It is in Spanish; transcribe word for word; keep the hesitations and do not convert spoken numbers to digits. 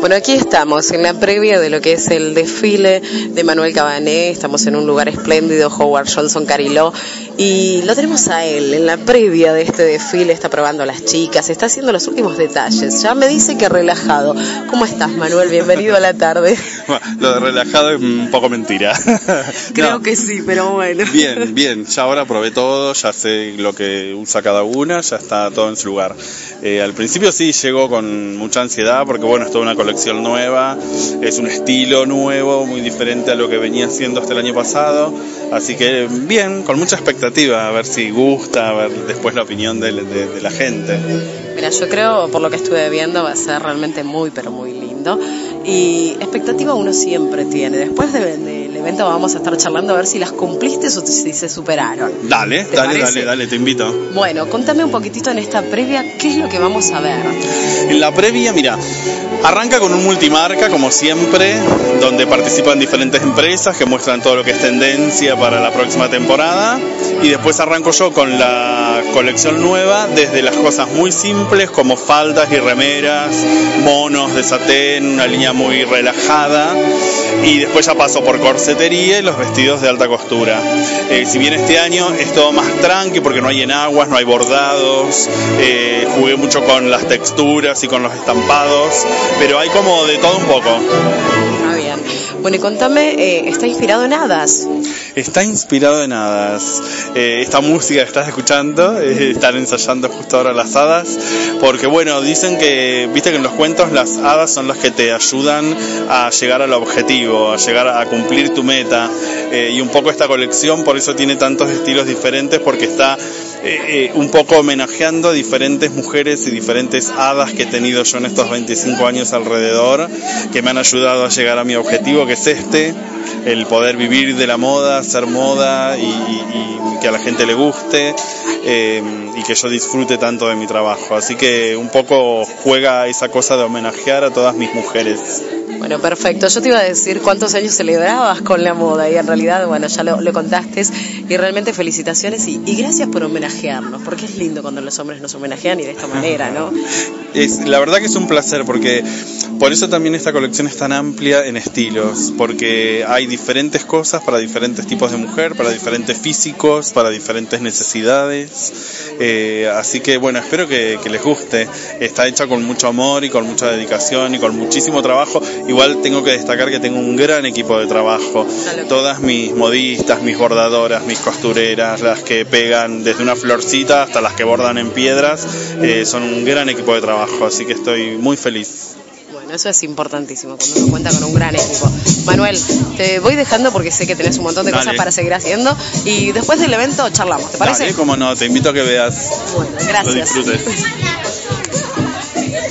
Bueno, aquí estamos en la previa de lo que es el desfile de Manuel Cabané. Estamos en un lugar espléndido, Howard Johnson Cariló, y lo tenemos a él en la previa de este desfile. Está probando a las chicas, está haciendo los últimos detalles. Ya me dice que relajado. ¿Cómo estás, Manuel? Bienvenido a la tarde. Bueno, lo de relajado es un poco mentira. Creo no. que sí, pero bueno. Bien, bien. Ya ahora probé todo, ya sé lo que usa cada una, ya está todo en su lugar. Eh, al principio sí llegó con mucha ansiedad porque bueno, es toda una colección nueva, es un estilo nuevo, muy diferente a lo que venía haciendo hasta el año pasado, así que bien, con mucha expectativa, a ver si gusta, a ver después la opinión de, de, de la gente. Mira, yo creo, por lo que estuve viendo, va a ser realmente muy, pero muy lindo, y expectativa uno siempre tiene. Después de, de, del evento vamos a estar charlando a ver si las cumpliste o si se superaron. Dale, dale, parece? dale, dale, te invito. Bueno, contame un poquitito en esta previa, ¿qué es lo que vamos a ver? En la previa, mira, arranca con un multimarca, como siempre, donde participan diferentes empresas que muestran todo lo que es tendencia para la próxima temporada, y después arranco yo con la colección nueva, desde las cosas muy simples como faldas y remeras, monos de satén, una línea muy relajada, y después ya paso por corsetería y los vestidos de alta costura. Eh, si bien este año es todo más tranqui porque no hay enaguas, no hay bordados, eh, jugué mucho con las texturas y con los estampados, pero hay como de todo un poco. Ah, bien. Bueno, y contame, eh, ¿está inspirado en hadas? Está inspirado en hadas. Eh, esta música que estás escuchando, eh, están ensayando justo ahora las hadas, porque bueno, dicen que, viste que en los cuentos las hadas son las que te ayudan a llegar al objetivo, a llegar a cumplir tu meta, eh, y un poco esta colección por eso tiene tantos estilos diferentes, porque está eh, eh, un poco homenajeando a diferentes mujeres y diferentes hadas que he tenido yo en estos veinticinco años alrededor, que me han ayudado a llegar a mi objetivo, que es este, el poder vivir de la moda, hacer moda y, y, y que a la gente le guste, eh, y que yo disfrute tanto de mi trabajo. Así que un poco juega esa cosa de homenajear a todas mis mujeres. Bueno, perfecto. Yo te iba a decir cuántos años celebrabas con la moda y en realidad, bueno, ya lo, lo contaste, y realmente felicitaciones y, y gracias por homenajearnos, porque es lindo cuando los hombres nos homenajean y de esta manera, ¿no? Es, la verdad que es un placer, porque por eso también esta colección es tan amplia en estilos, porque hay diferentes cosas para diferentes tipos de mujer, para diferentes físicos, para diferentes necesidades, eh, así que bueno, espero que, que les guste. Está hecha con mucho amor y con mucha dedicación y con muchísimo trabajo. Igual tengo que destacar que tengo un gran equipo de trabajo, todas mis modistas, mis bordadoras, mis costureras, las que pegan desde una florcita hasta las que bordan en piedras, eh, son un gran equipo de trabajo, así que estoy muy feliz. Bueno, eso es importantísimo, cuando uno cuenta con un gran equipo. Manuel, te voy dejando porque sé que tenés un montón de Dale. cosas para seguir haciendo, y después del evento charlamos, ¿te parece? Dale, cómo no, te invito a que veas. Bueno, gracias. Lo disfrutes.